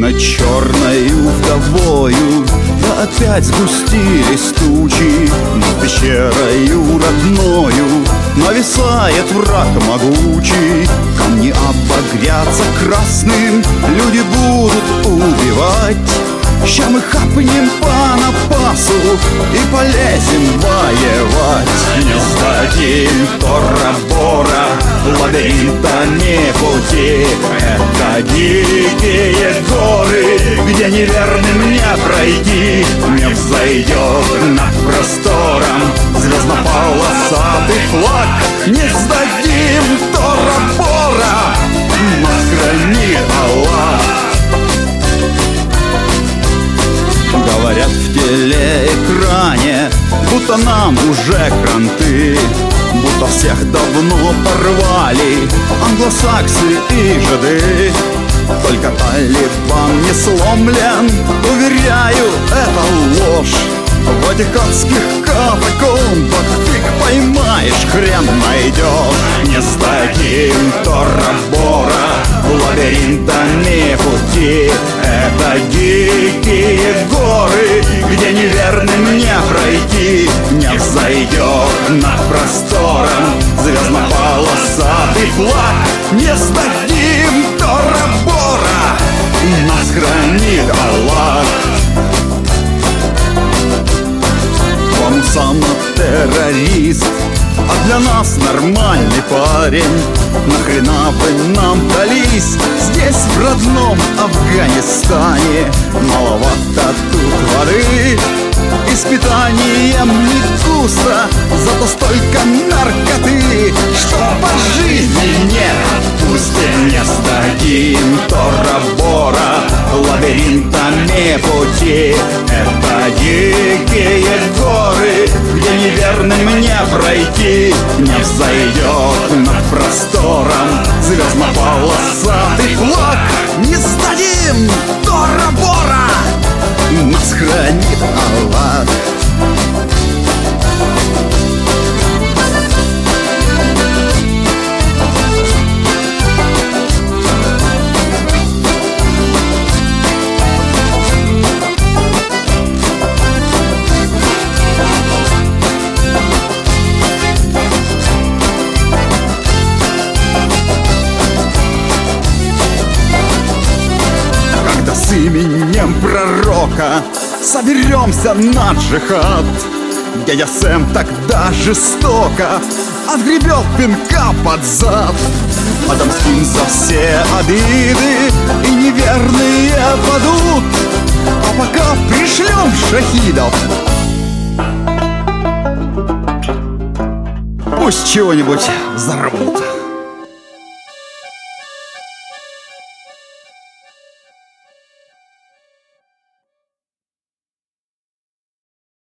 Над черною вдовою да опять сгустились тучи. Над пещерою родною нависает враг могучий. Камни обогрятся красным, люди будут убивать. Ща мы хапнем по напасу и полезем воевать. Не сдадим Тора-Бора, лабиринта не пути. Это дикие горы, где неверным не пройти. Не взойдет над простором звездно-полосатый флаг. Не сдадим Тора-Бора, нас хранит Аллах. Говорят в телеэкране, будто нам уже кранты, будто всех давно порвали англосаксы и жиды. Только Талибан не сломлен, уверяю, это ложь. В этих адских катакомбах фиг поймаешь, хрен найдешь. Не сдадим Тора-Бора, лабиринтами пути. Это дикие горы, где неверным не пройти. Не взойдет над простором звездно-полосатый флаг. Не сдадим Тора-Бора, нас хранит Аллах. Он сам террорист, а для нас нормальный парень. Нахрена вы нам дались здесь, в родном Афганистане? Маловато тут воды, и с питанием не густо, зато столько наркоты, что по жизни не отпустим. Не сдадим Тора-Бора, лабиринтами пути. Это дикие горы, где неверным не пройти. Не взойдет над простором звездно-полосатый флаг. Не сдадим Тора-Бора, нас хранит Аллах. С именем пророка соберемся на джихад. Дядя Сэм тогда жестоко отгребет пинка под зад. Отомстим за все обиды, и неверные падут. А пока пришлем шахидов, пусть чего-нибудь взорвут.